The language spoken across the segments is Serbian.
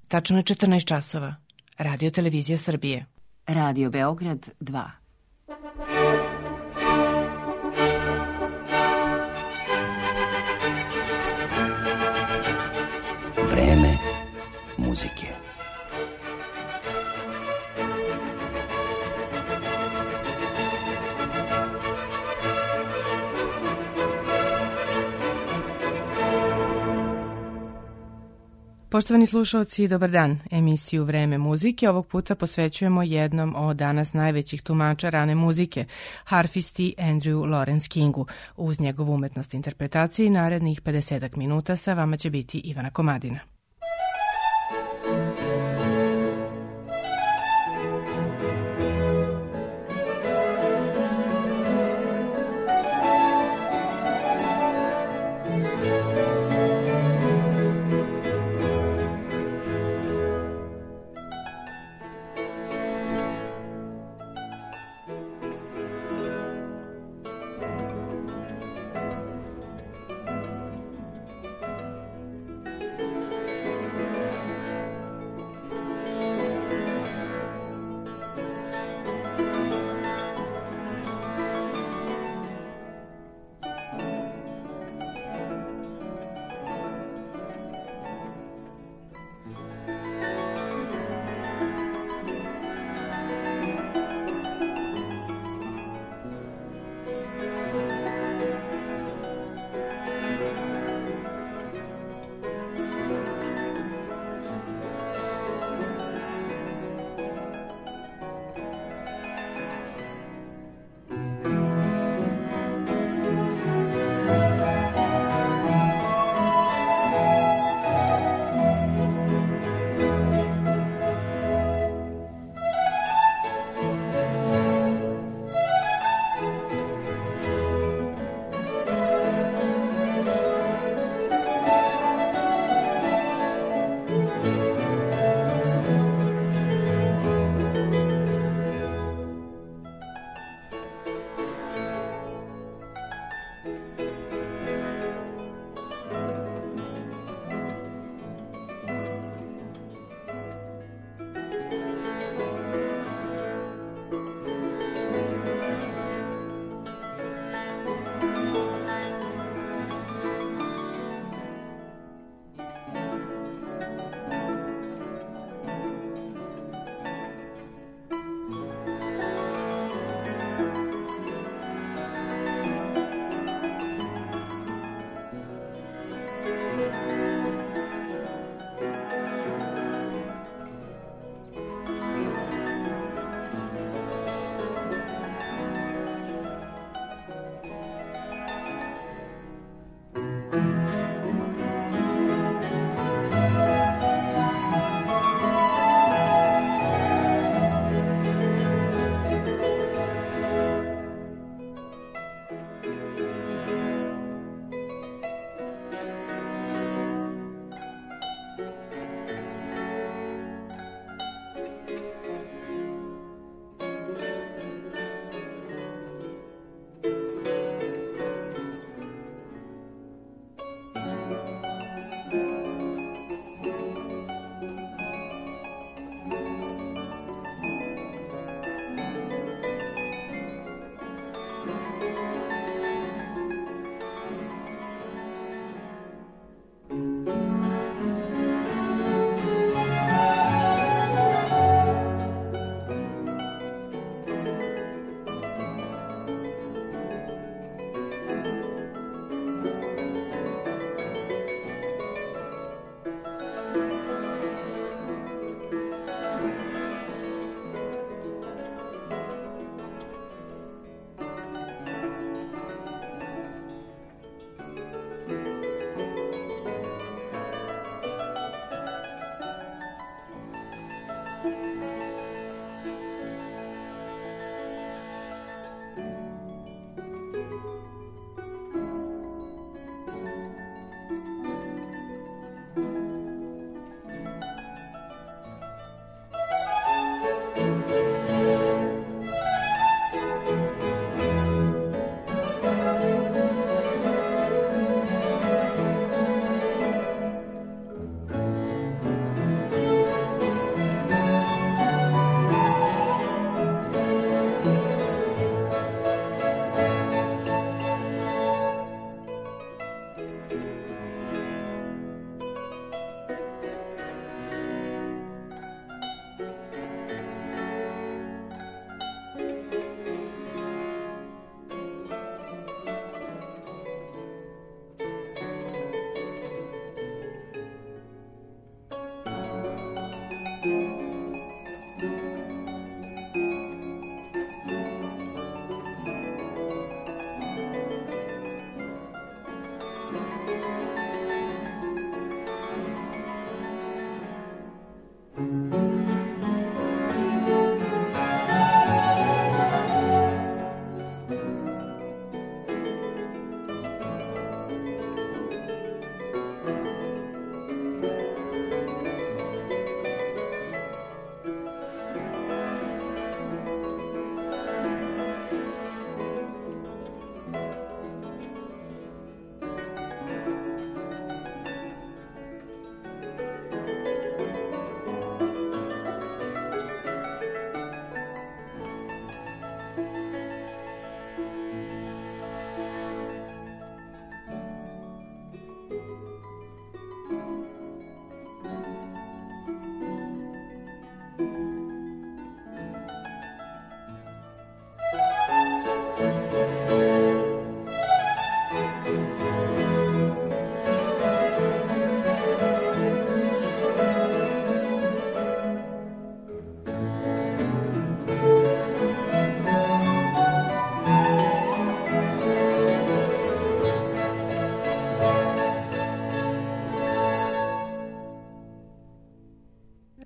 Tačno je 14 časova. Radio Televizija Srbije. Radio Beograd 2. Vreme muzike. Poštovani slušalci, dobar dan. Emisiju Vreme muzike ovog puta posvećujemo jednom od danas najvećih tumača rane muzike, harfisti Andrew Lawrence Kingu. Uz njegovu umetnost interpretacije narednih 50 minuta sa vama će biti Ivana Komadina.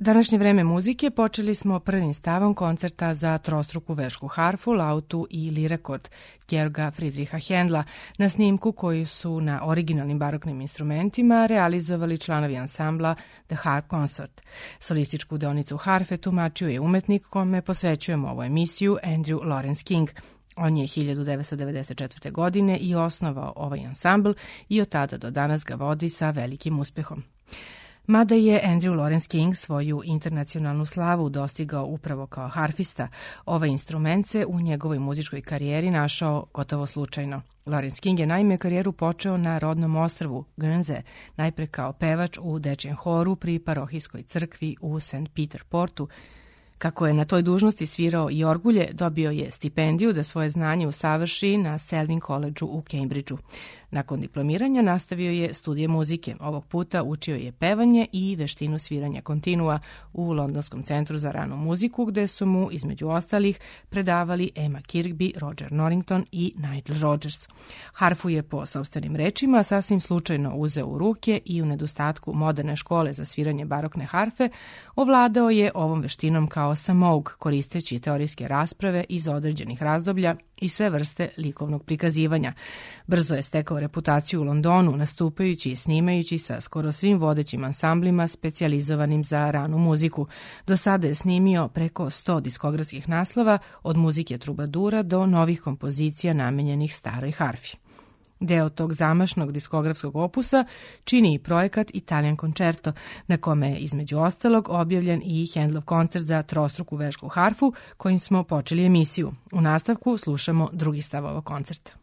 Današnje vreme muzike počeli smo prvim stavom koncerta za trostruku vešku harfu, lautu i lirekord Georga Friedricha Händla na snimku koju su na originalnim baroknim instrumentima realizovali članovi ansambla The Harp Consort. Solističku deonicu harfe tumačio je umetnik kome posvećujemo ovu emisiju, Andrew Lawrence King. On je 1994. godine i osnovao ovaj ansambl i od tada do danas ga vodi sa velikim uspehom. Mada je Andrew Lawrence King svoju internacionalnu slavu dostigao upravo kao harfista, ovaj instrument se u njegovoj muzičkoj karijeri našao gotovo slučajno. Lawrence King je naime karijeru počeo na rodnom ostrvu Guernsey, najpre kao pevač u dečijem horu pri parohijskoj crkvi u St. Peter Portu. Kako je na toj dužnosti svirao i orgulje, dobio je stipendiju da svoje znanje usavrši na Selwyn Collegeu u Cambridgeu. Nakon diplomiranja nastavio je studije muzike. Ovog puta učio je pevanje i veštinu sviranja kontinua u Londonskom centru za ranu muziku, gde su mu, između ostalih, predavali Emma Kirkby, Roger Norrington i Nigel Rodgers. Harfu je, po sopstvenim rečima, sasvim slučajno uzeo u ruke i u nedostatku moderne škole za sviranje barokne harfe ovladao je ovom veštinom kao samouk, koristeći teorijske rasprave iz određenih razdoblja i sve vrste likovnog prikazivanja. Brzo je stekao reputaciju u Londonu, nastupajući i snimajući sa skoro svim vodećim ansamblima specijalizovanim za ranu muziku. Do sada je snimio preko 100 diskografskih naslova, od muzike trubadura do novih kompozicija namenjenih staroj harfi. Deo tog zamašnog diskografskog opusa čini i projekat Italian Concerto, na kome je između ostalog objavljen i Händlov koncert za trostruku vešku harfu, kojim smo počeli emisiju. U nastavku slušamo drugi stav ovog koncerta.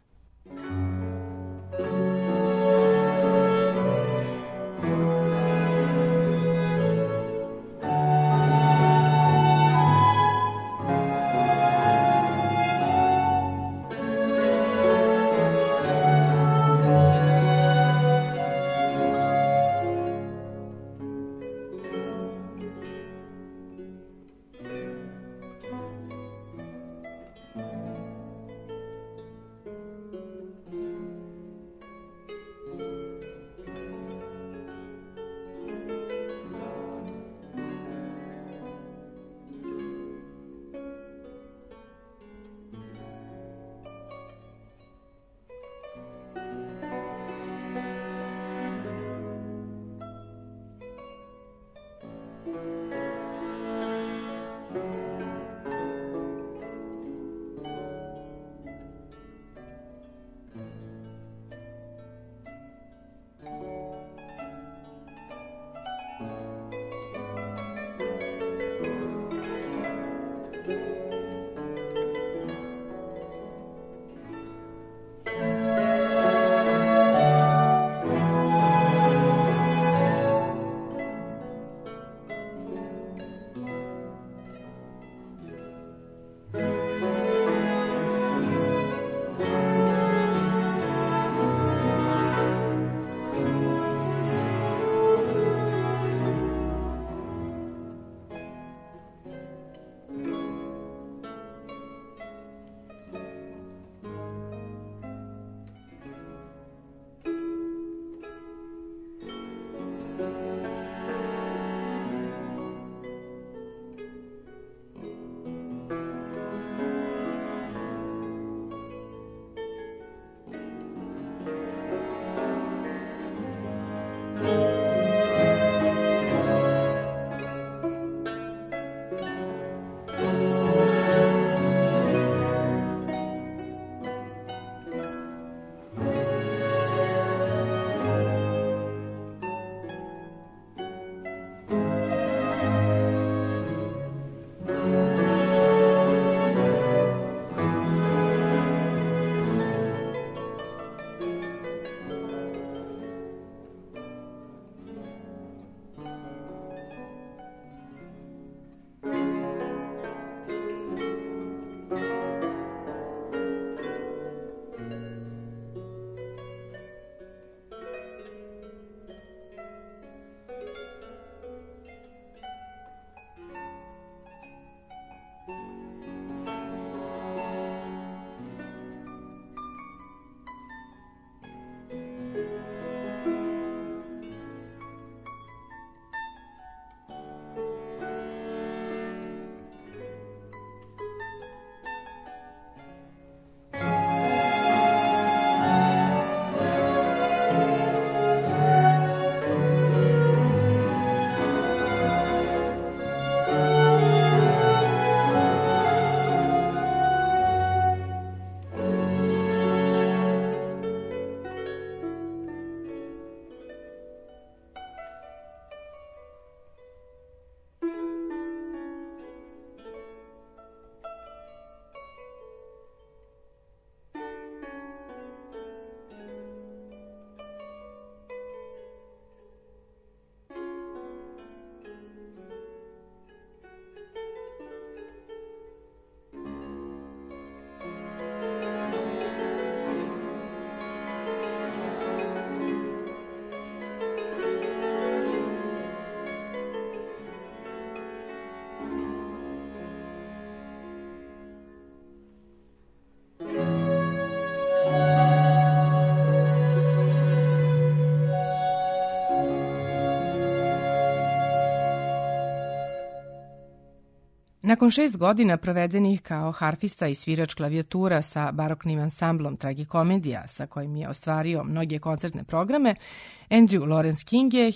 Nakon 6 godina provedenih kao harfista i svirač klavijatura sa baroknim ansamblom Tragikomedija, sa kojim je ostvario mnoge koncertne programe, Andrew Lawrence King je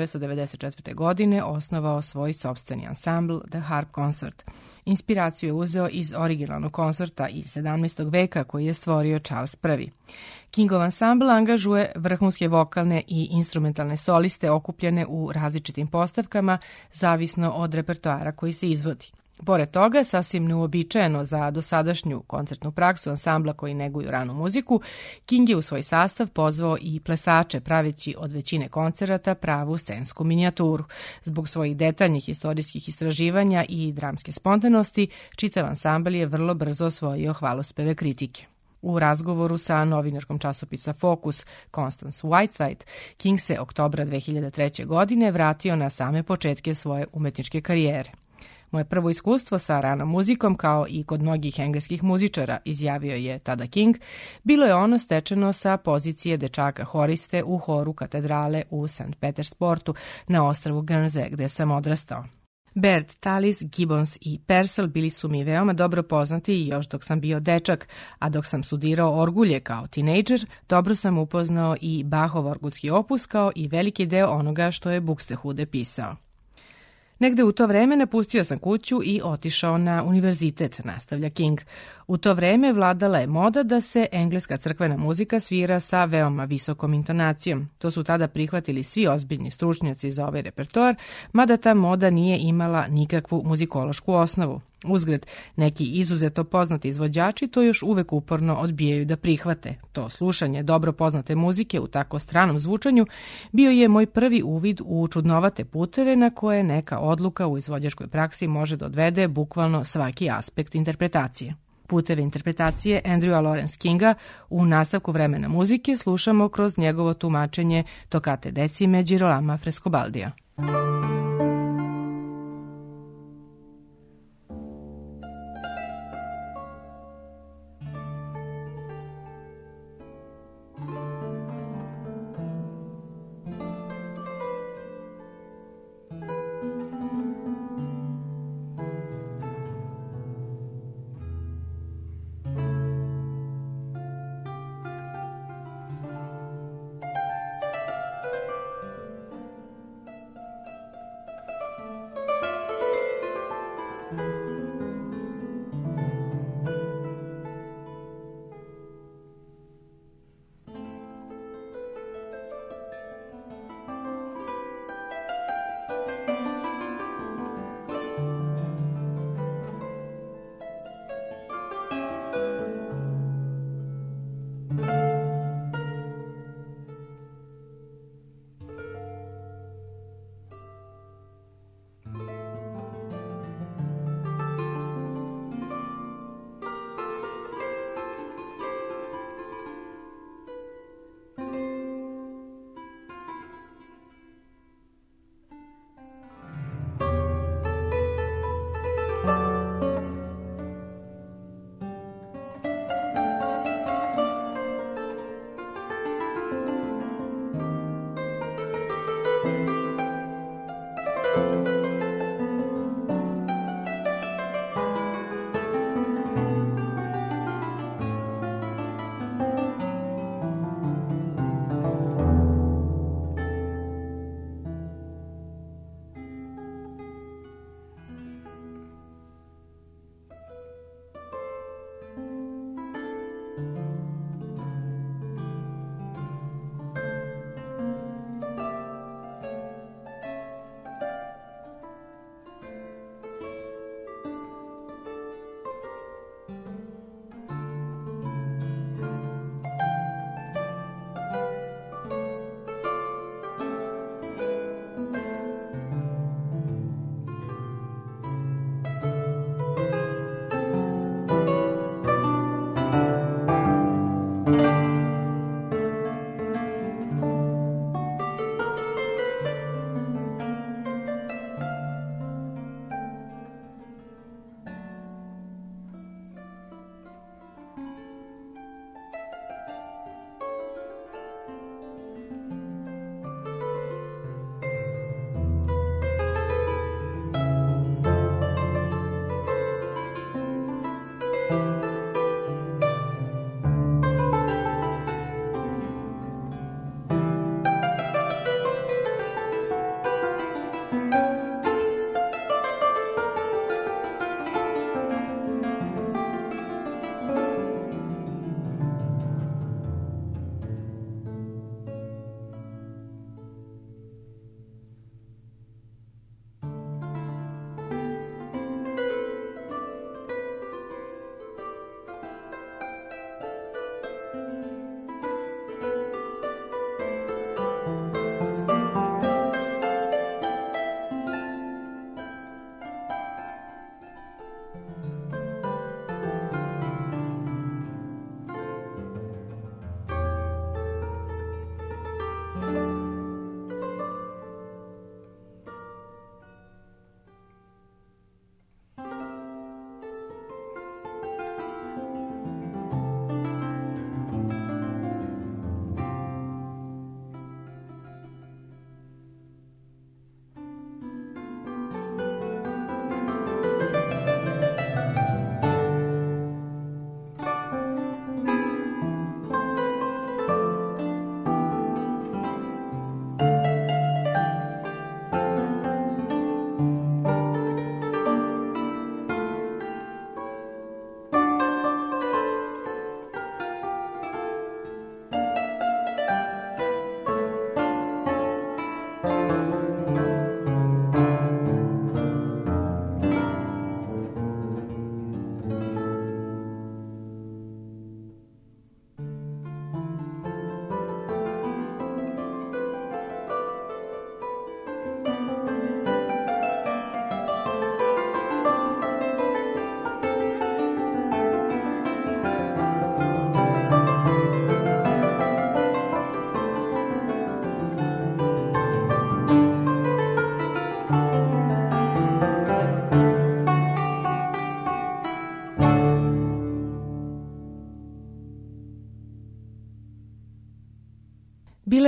1994. godine osnovao svoj sopstveni ansambl The Harp Concert. Inspiraciju je uzeo iz originalnog koncerta iz 17. veka koji je stvorio Charles I. Kingov ansambl angažuje vrhunske vokalne i instrumentalne soliste okupljene u različitim postavkama, zavisno od repertoara koji se izvodi. Pored toga, sasvim neuobičajeno za dosadašnju koncertnu praksu ansambla koji neguju ranu muziku, King je u svoj sastav pozvao i plesače, praveći od većine koncerata pravu scensku minijaturu. Zbog svojih detaljnih istorijskih istraživanja i dramske spontanosti, čitav ansambl je vrlo brzo osvojio hvalospeve kritike. U razgovoru sa novinarkom časopisa Focus, Constance Whiteside, King se oktobra 2003. godine vratio na same početke svoje umetničke karijere. Moje prvo iskustvo sa ranom muzikom, kao i kod mnogih engleskih muzičara, izjavio je tada King, bilo je ono stečeno sa pozicije dečaka horiste u horu katedrale u St. Petersportu na ostrvu Guernsey, gde sam odrastao. Baird, Tallis, Gibbons i Purcell bili su mi veoma dobro poznati još dok sam bio dečak, a dok sam studirao orgulje kao tinejdžer, dobro sam upoznao i Bachov orgulski opus kao i veliki deo onoga što je Buxtehude pisao. Negde u to vreme napustio sam kuću i otišao na univerzitet, nastavlja King. U to vreme vladala je moda da se engleska crkvena muzika svira sa veoma visokom intonacijom. To su tada prihvatili svi ozbiljni stručnjaci za ovaj repertoar, mada ta moda nije imala nikakvu muzikološku osnovu. Uzgred, neki izuzetno poznati izvođači to još uvek uporno odbijaju da prihvate. To slušanje dobro poznate muzike u tako stranom zvučanju bio je moj prvi uvid u čudnovate puteve na koje neka odluka u izvođačkoj praksi može da odvede bukvalno svaki aspekt interpretacije. Puteve interpretacije Andrewa Lawrence Kinga u nastavku vremena muzike slušamo kroz njegovo tumačenje Tokate decime Girolama Frescobaldija.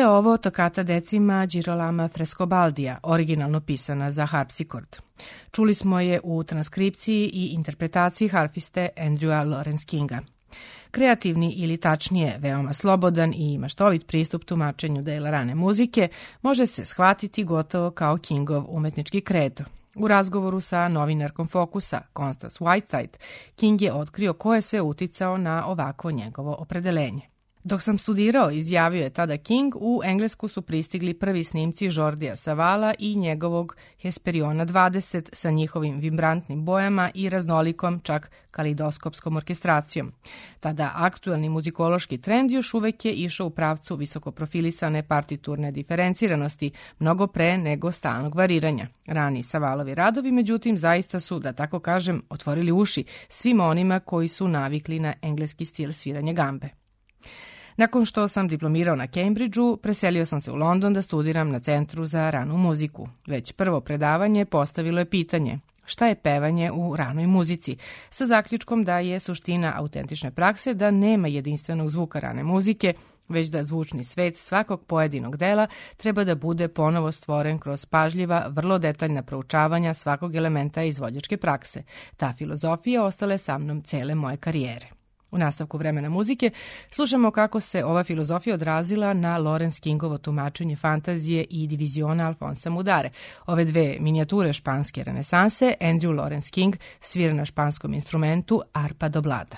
je ovo tokata decima Girolama Frescobaldija, originalno pisana za harpsikord. Čuli smo je u transkripciji i interpretaciji harfiste Andrewa Lawrence Kinga. Kreativni ili tačnije veoma slobodan i maštovit pristup tumačenju dela rane muzike može se shvatiti gotovo kao Kingov umetnički kredo. U razgovoru sa novinarkom Fokusa, Constance Whiteside, King je otkrio ko je sve uticao na ovako njegovo opredelenje. Dok sam studirao, izjavio je tada King, u Englesku su pristigli prvi snimci Jordija Savala i njegovog Hesperiona 20 sa njihovim vibrantnim bojama i raznolikom, čak kalidoskopskom orkestracijom. Tada aktuelni muzikološki trend još uvek je išao u pravcu visokoprofilisane partiturne diferenciranosti, mnogo pre nego stalnog variranja. Rani Savalovi radovi, međutim, zaista su, da tako kažem, otvorili uši svima onima koji su navikli na engleski stil sviranja gambe. Nakon što sam diplomirao na Cambridgeu, preselio sam se u London da studiram na Centru za ranu muziku. Već prvo predavanje postavilo je pitanje šta je pevanje u ranoj muzici, sa zaključkom da je suština autentične prakse da nema jedinstvenog zvuka rane muzike, već da zvučni svet svakog pojedinog dela treba da bude ponovo stvoren kroz pažljiva, vrlo detaljna proučavanja svakog elementa izvođačke prakse. Ta filozofija ostala je sa mnom cele moje karijere. U nastavku vremena muzike slušamo kako se ova filozofija odrazila na Lawrence Kingovo tumačenje fantazije i diviziona Alfonsa Mudare. Ove dve minijature španske renesanse Andrew Lawrence King svira na španskom instrumentu arpa doblada.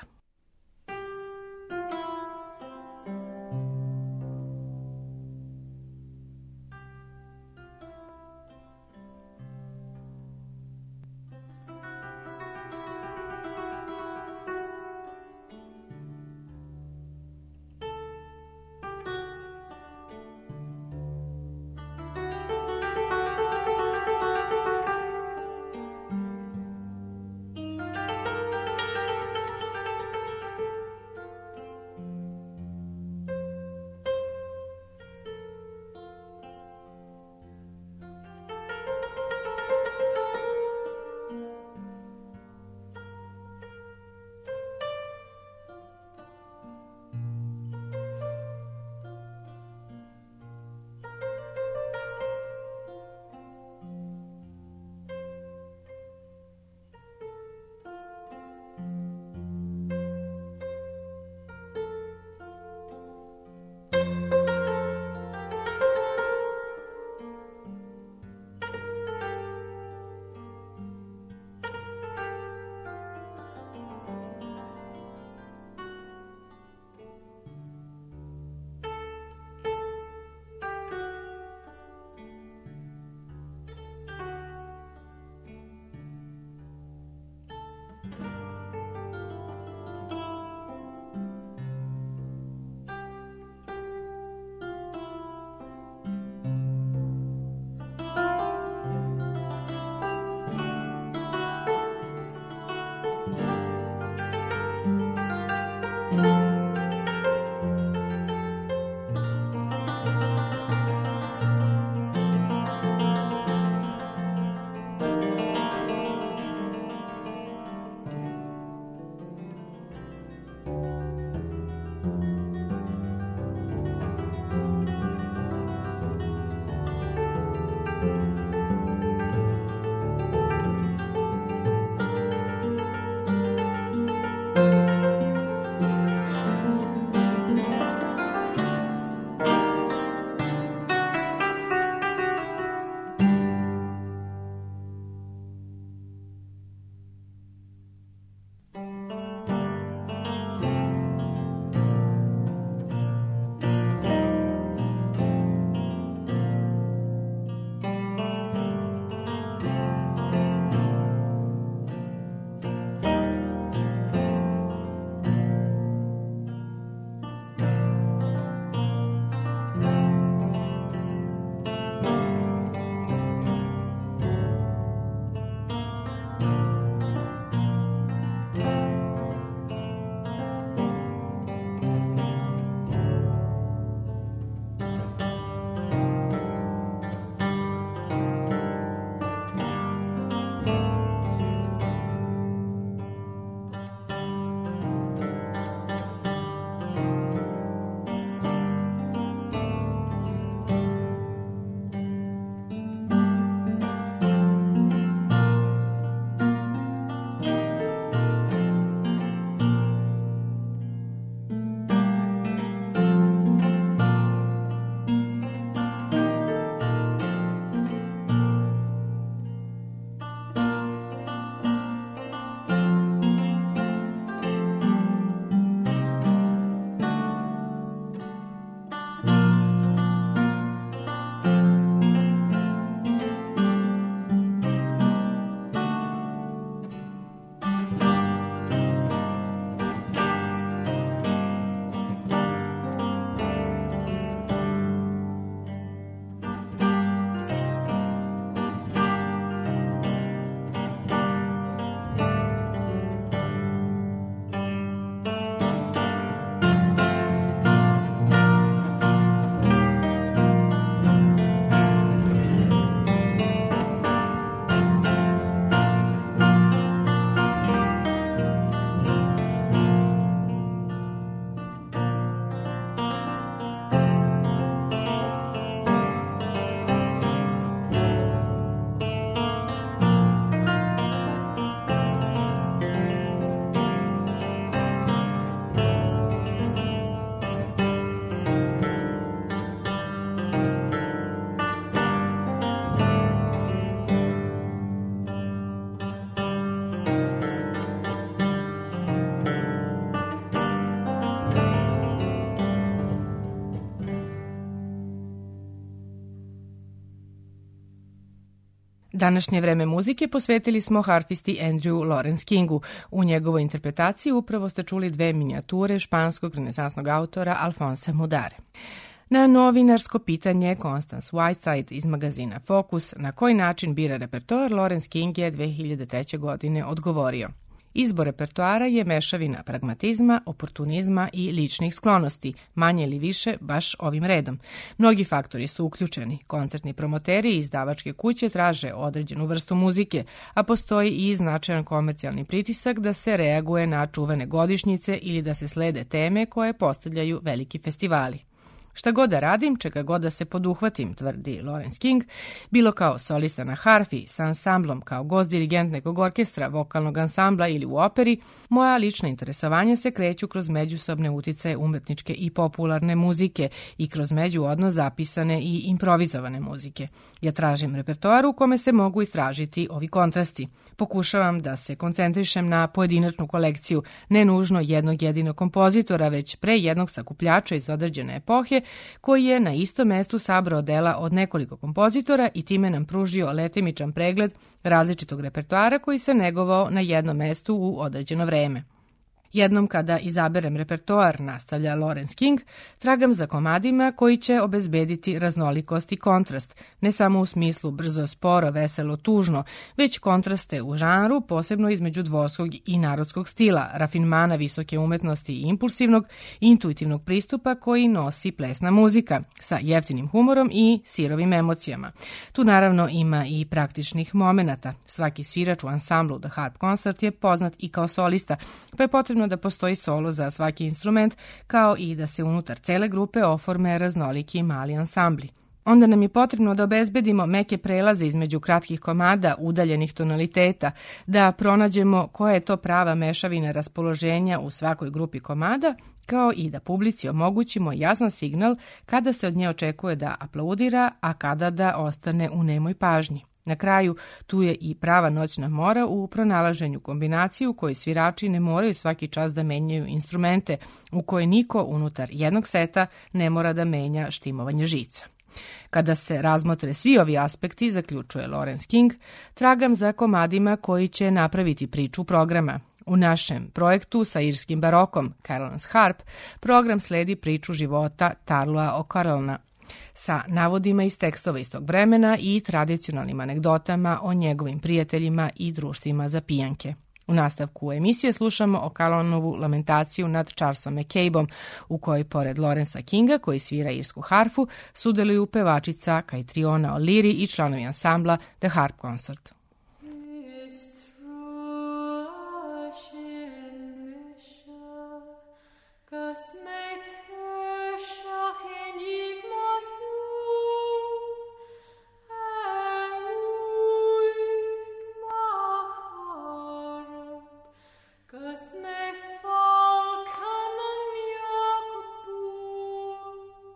Današnje vreme muzike posvetili smo harfisti Andrew Lawrence Kingu. U njegovoj interpretaciji upravo ste čuli dve minijature španskog renesansnog autora Alfonsa Mudare. Na novinarsko pitanje Constance Whiteside iz magazina Focus na koji način bira repertoar, Lawrence King je 2003. godine odgovorio: izbor repertoara je mešavina pragmatizma, oportunizma i ličnih sklonosti, manje ili više baš ovim redom. Mnogi faktori su uključeni. Koncertni promoteri i izdavačke kuće traže određenu vrstu muzike, a postoji i značajan komercijalni pritisak da se reaguje na čuvene godišnjice ili da se slede teme koje postavljaju veliki festivali. Šta god da radim, čega god da se poduhvatim, tvrdi Lawrence King, bilo kao solista na harfi, sa ansamblom, kao gost dirigent nekog orkestra, vokalnog ansambla ili u operi, moja lična interesovanja se kreću kroz međusobne uticaje umetničke i popularne muzike i kroz međuodnos zapisane i improvizovane muzike. Ja tražim repertoar u kome se mogu istražiti ovi kontrasti. Pokušavam da se koncentrišem na pojedinačnu kolekciju, ne nužno jednog jedinog kompozitora, već pre jednog sakupljača iz određene epohe, koji je na istom mestu sabrao dela od nekoliko kompozitora i time nam pružio letimičan pregled različitog repertoara koji se negovao na jednom mestu u određeno vreme. Jednom kada izaberem repertoar, nastavlja Lawrence King, tragam za komadima koji će obezbediti raznolikost i kontrast, ne samo u smislu brzo, sporo, veselo, tužno, već kontraste u žanru, posebno između dvorskog i narodskog stila, rafinmana visoke umetnosti i impulsivnog, intuitivnog pristupa koji nosi plesna muzika, sa jeftinim humorom i sirovim emocijama. Tu naravno ima i praktičnih momenata. Svaki svirač u ansamblu The Harp Concert je poznat i kao solista, pa je potrebno da postoji solo za svaki instrument, kao i da se unutar cele grupe oforme raznoliki mali ansambli. Onda nam je potrebno da obezbedimo meke prelaze između kratkih komada, udaljenih tonaliteta, da pronađemo koja je to prava mešavina raspoloženja u svakoj grupi komada, kao i da publici omogućimo jasan signal kada se od nje očekuje da aplaudira, a kada da ostane u nemoj pažnji. Na kraju, tu je i prava noćna mora u pronalaženju kombinaciju u kojoj svirači ne moraju svaki čas da menjaju instrumente, u kojoj niko unutar jednog seta ne mora da menja štimovanje žica. Kada se razmotre svi ovi aspekti, zaključuje Lawrence King, tragam za komadima koji će napraviti priču programa. U našem projektu sa irskim barokom Carolan's Harp program sledi priču života Tarlua O'Carrollna, sa navodima iz tekstova istog vremena i tradicionalnim anegdotama o njegovim prijateljima i društvima za pijanke. U nastavku emisije slušamo O'Carrollovu lamentaciju nad Charlesom McCabeom, u kojoj pored Lawrencea Kinga, koji svira irsku harfu, sudjeluju pevačica Kaitriona O'Leary i članovi ansambla The Harp Concert.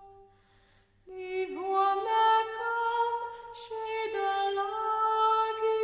Die Wurme kam, schädelag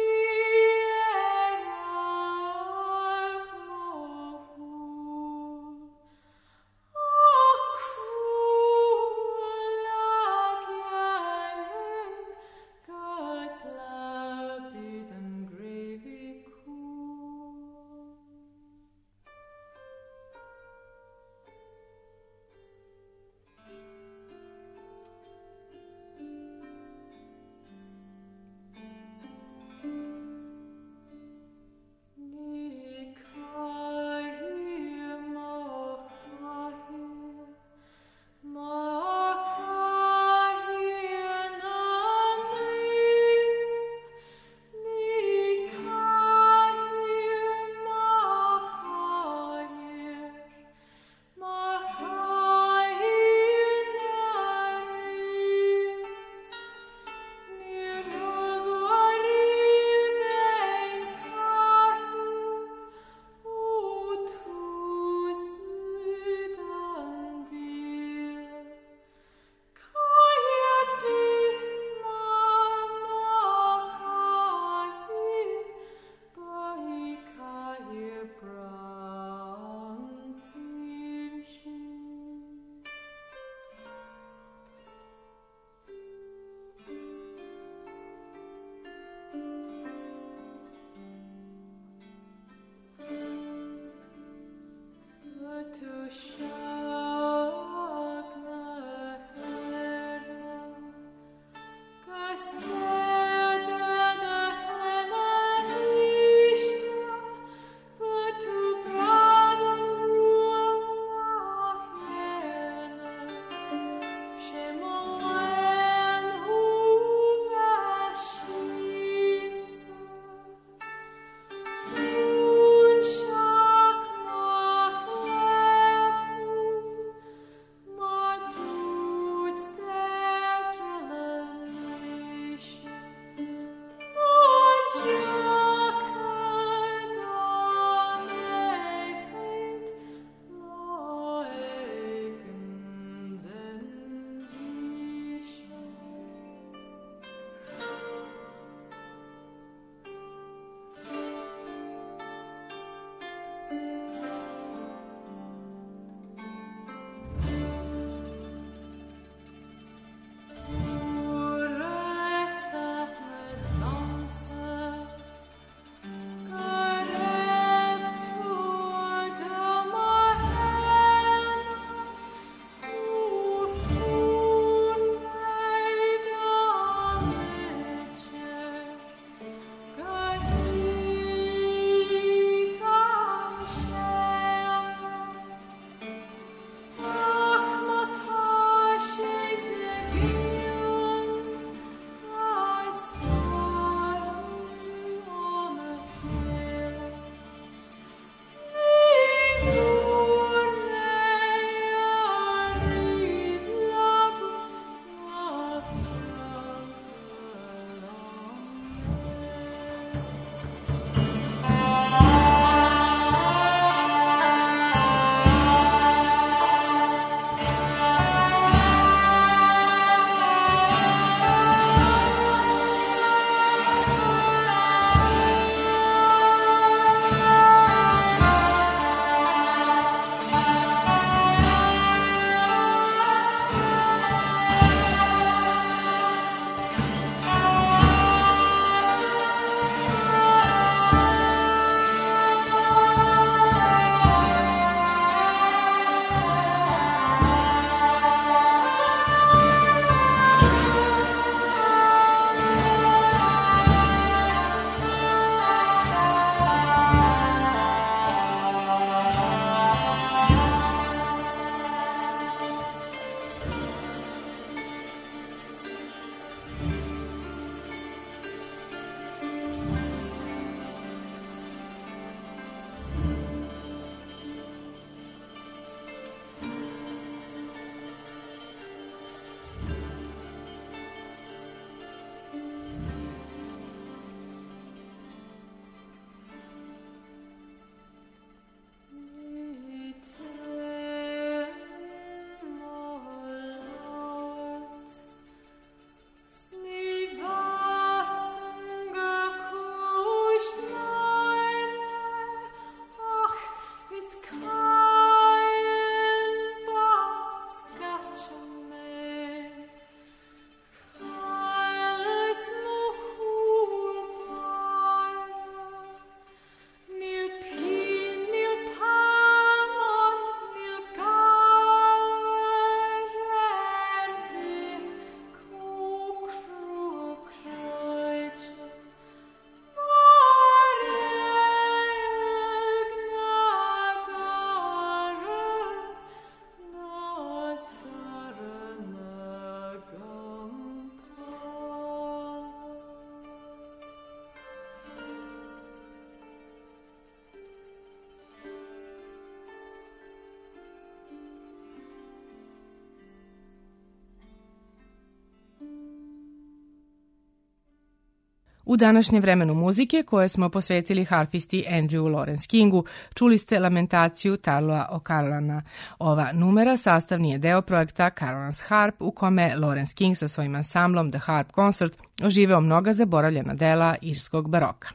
U današnjem vremenu muzike koje smo posvetili harfisti Andrew Lawrence Kingu, čuli ste lamentaciju Tarloa O'Carolana. Ova numera sastavni je deo projekta Carolan's Harp u kome Lawrence King sa svojim ansamblom The Harp Concert oživeo mnoga zaboravljena dela irskog baroka.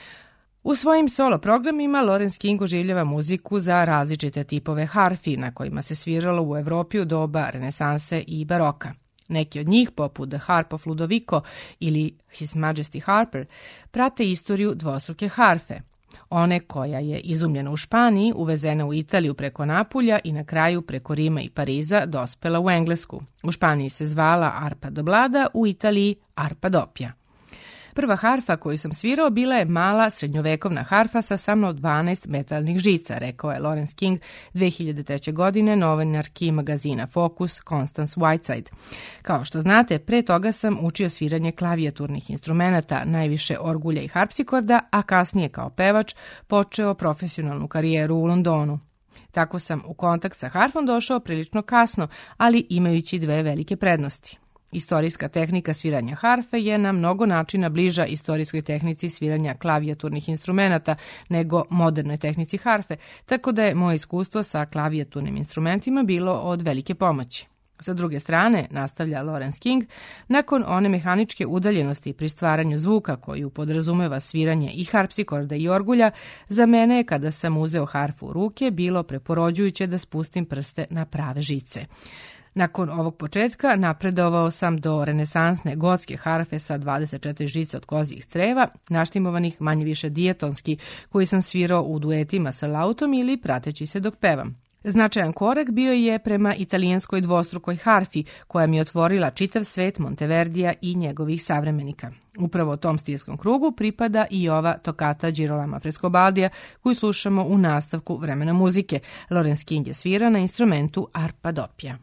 U svojim solo programima Lawrence King oživljava muziku za različite tipove harfi na kojima se sviralo u Evropi u doba renesanse i baroka. Neki od njih, poput The Harp of Ludovico ili His Majesty Harper, prate istoriju dvostruke harfe. One koja je izumljena u Španiji, uvezena u Italiju preko Napulja i na kraju preko Rima i Pariza dospela u Englesku. U Španiji se zvala arpa doblada, u Italiji arpa doppia. Prva harfa koju sam svirao bila je mala srednjovekovna harfa sa samo 12 metalnih žica, rekao je Lawrence King 2003. godine novinarki magazina Focus Constance Whiteside. Kao što znate, pre toga sam učio sviranje klavijaturnih instrumenata, najviše orgulja i harpsikorda, a kasnije kao pevač počeo profesionalnu karijeru u Londonu. Tako sam u kontakt sa harfom došao prilično kasno, ali imajući dve velike prednosti. Istorijska tehnika sviranja harfe je na mnogo načina bliža istorijskoj tehnici sviranja klavijaturnih instrumenata nego modernoj tehnici harfe, tako da je moje iskustvo sa klavijaturnim instrumentima bilo od velike pomoći. Sa druge strane, nastavlja Lawrence King, nakon one mehaničke udaljenosti pri stvaranju zvuka koju podrazumeva sviranje i harpsikorda i orgulja, za mene je kada sam uzeo harfu u ruke bilo preporođujuće da spustim prste na prave žice. Nakon ovog početka napredovao sam do renesansne gotske harfe sa 24 žica od kozijih creva, naštimovanih manje više dijatonski, koji sam svirao u duetima sa lautom ili prateći se dok pevam. Značajan korak bio je prema italijanskoj dvostrukoj harfi, koja mi je otvorila čitav svet Monteverdija i njegovih savremenika. Upravo tom stilskom krugu pripada i ova tokata Girolama Frescobaldija, koju slušamo u nastavku vremena muzike. Lawrence King je svira na instrumentu arpa doppia.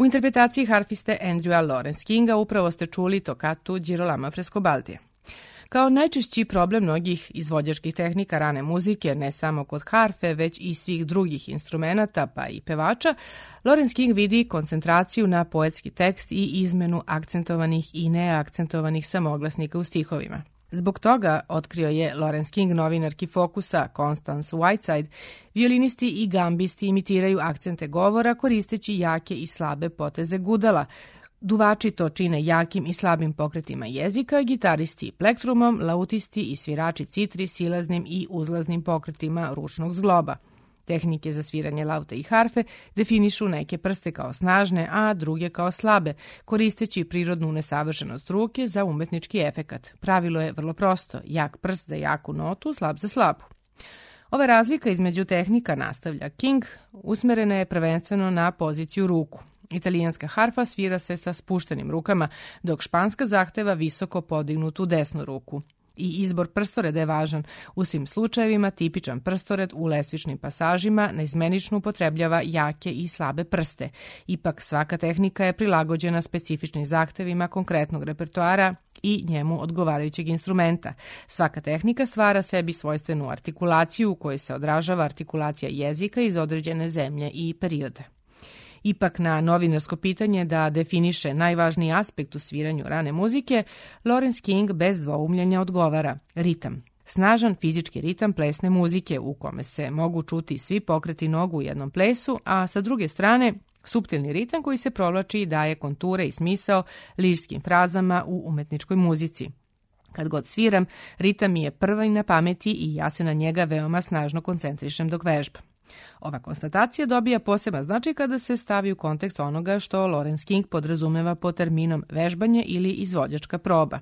interpretaciji harfiste Andrewa Lawrence Kinga upravo ste čuli tokatu Girolama Frescobaldija. Kao najčešći problem mnogih izvođačkih tehnika rane muzike, ne samo kod harfe, već i svih drugih instrumenata, pa i pevača, Lawrence King vidi koncentraciju na poetski tekst i izmenu akcentovanih i neakcentovanih samoglasnika u stihovima. Zbog toga otkrio je Lawrence King novinarki Focusa Constance Whiteside, violinisti i gambisti imitiraju akcente govora koristeći jake i slabe poteze gudala, duvači to čine jakim i slabim pokretima jezika, gitaristi plektrumom, lautisti i svirači citri silaznim i uzlaznim pokretima ručnog zgloba. Tehnike za sviranje laute i harfe definišu neke prste kao snažne, a druge kao slabe, koristeći prirodnu nesavršenost ruke za umetnički efekat. Pravilo je vrlo prosto, jak prst za jaku notu, slab za slabu. Ova razlika između tehnika, nastavlja King, usmerena je prvenstveno na poziciju ruku. Italijanska harfa svira se sa spuštenim rukama, dok španska zahteva visoko podignutu desnu ruku. I izbor prstoreda je važan. U svim slučajevima tipičan prstored u lestvičnim pasažima neizmenično upotrebljava jake i slabe prste. Ipak svaka tehnika je prilagođena specifičnim zahtevima konkretnog repertoara i njemu odgovarajućeg instrumenta. Svaka tehnika stvara sebi svojstvenu artikulaciju u kojoj se odražava artikulacija jezika iz određene zemlje i perioda. Ipak na novinarsko pitanje da definiše najvažniji aspekt u sviranju rane muzike, Lawrence King bez dvoumljenja odgovara – ritam. Snažan fizički ritam plesne muzike u kome se mogu čuti svi pokreti nogu u jednom plesu, a sa druge strane suptilni ritam koji se provlači i daje konture i smisao lirskim frazama u umetničkoj muzici. Kad god sviram, ritam mi je prvi na pameti i ja se na njega veoma snažno koncentrišem dok vežbam. Ova konstatacija dobija poseban značaj kada se stavi u kontekst onoga što Lawrence King podrazumeva pod terminom vežbanje ili izvođačka proba.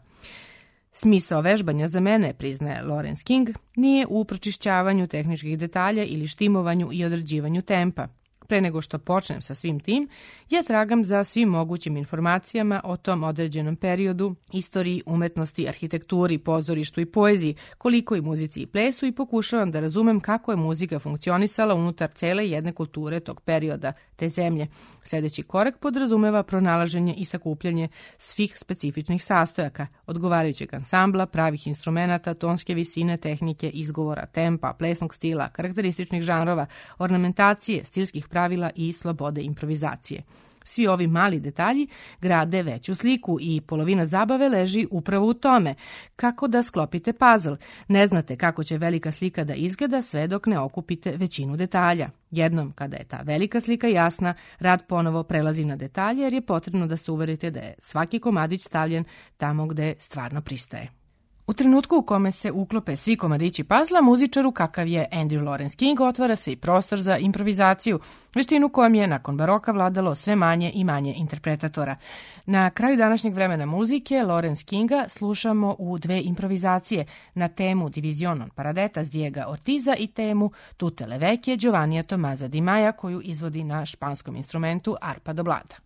Smisao vežbanja za mene, priznaje Lawrence King, nije u pročišćavanju tehničkih detalja ili štimovanju i određivanju tempa. Pre nego što počnem sa svim tim, ja tragam za svim mogućim informacijama o tom određenom periodu, istoriji, umetnosti, arhitekturi, pozorištu i poeziji, koliko i muzici i plesu i pokušavam da razumem kako je muzika funkcionisala unutar cele jedne kulture tog perioda, te zemlje. Sljedeći korak podrazumeva pronalaženje i sakupljanje svih specifičnih sastojaka, odgovarajućeg ansambla, pravih instrumenata, tonske visine, tehnike, izgovora, tempa, plesnog stila, karakterističnih žanrova, ornamentacije, stilskih pravila i slobode improvizacije. Svi ovi mali detalji grade veću sliku i polovina zabave leži upravo u tome. Kako da sklopite puzzle? Ne znate kako će velika slika da izgleda sve dok ne okupite većinu detalja. Jednom kada je ta velika slika jasna, rad ponovo prelazi na detalje jer je potrebno da se uverite da je svaki komadić stavljen tamo gde stvarno pristaje. U trenutku u kome se uklope svi komadići pazla, muzičaru kakav je Andrew Lawrence King otvara se i prostor za improvizaciju, veštinu kojom je nakon baroka vladalo sve manje i manje interpretatora. Na kraju današnjeg vremena muzike Lawrence Kinga slušamo u dve improvizacije na temu Divizionon Paradetas Diego Ortiza i temu Tutte le vecchie Giovannija Tomaza Di Maja koju izvodi na španskom instrumentu arpa doblada.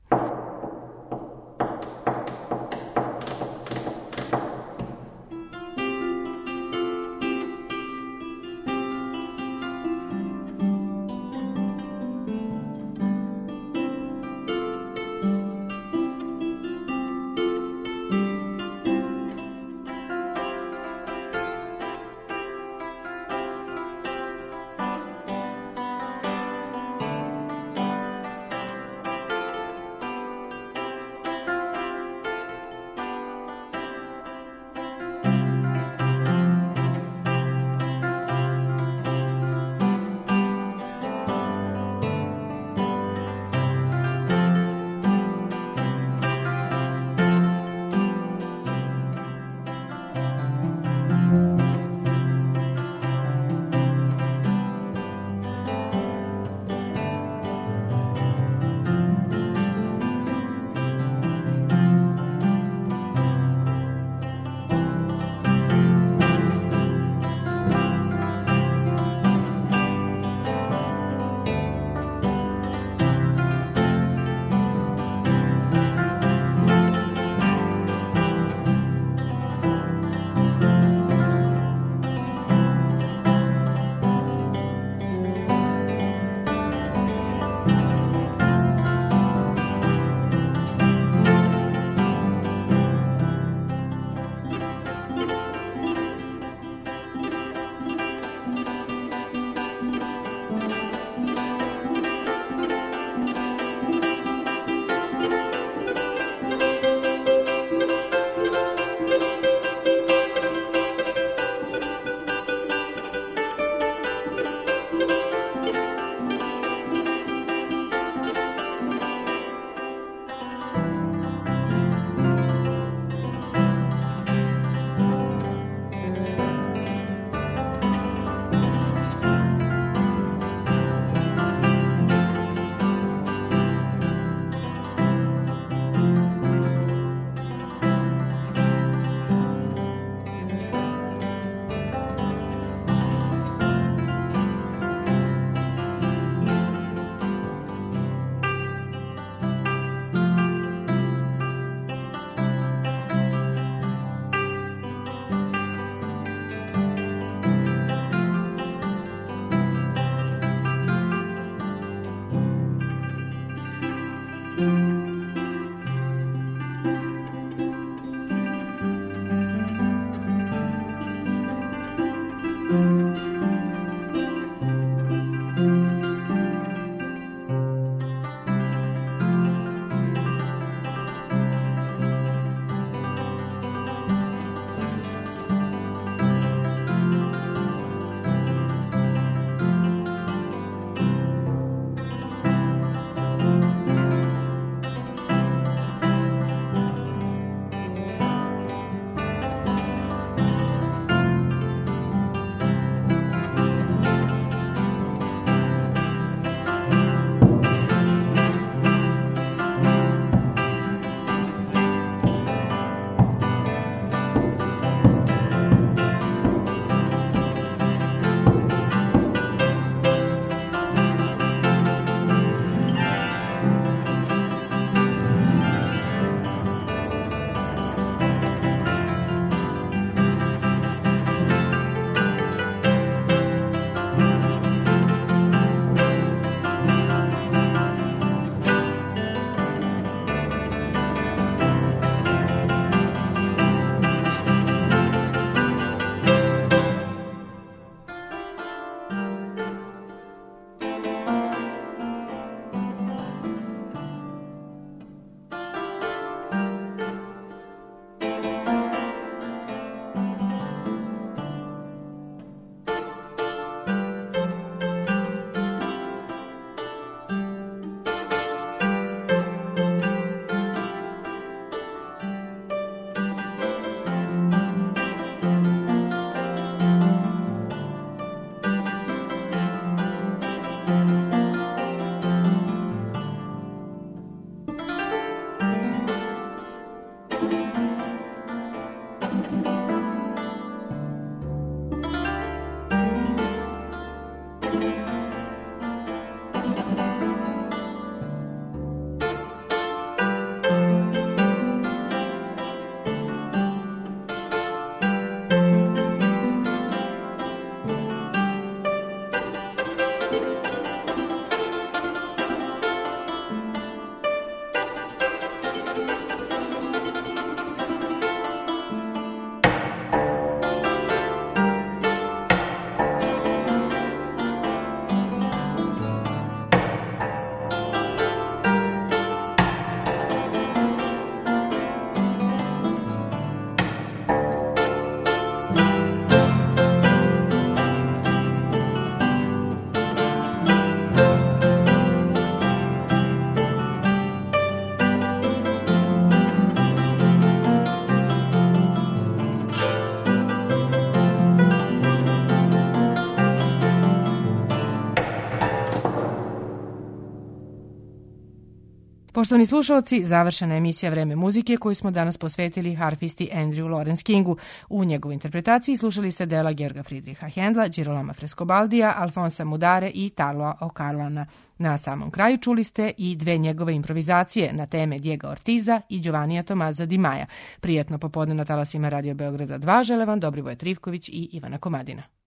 Poštovani slušalci, završena emisija Vreme muzike koju smo danas posvetili harfisti Andrew Lawrence Kingu. U njegovoj interpretaciji slušali ste dela Georga Friedricha Händla, Girolama Frescobaldija, Alfonsa Mudare i Tarloa O'Carlana. Na samom kraju čuli ste i dve njegove improvizacije na teme Diego Ortiza i Giovannija Tomaza Di Maja. Prijatno popodne na talasima Radio Beograda 2 žele vam Dobrivoje Trivković i Ivana Komadina.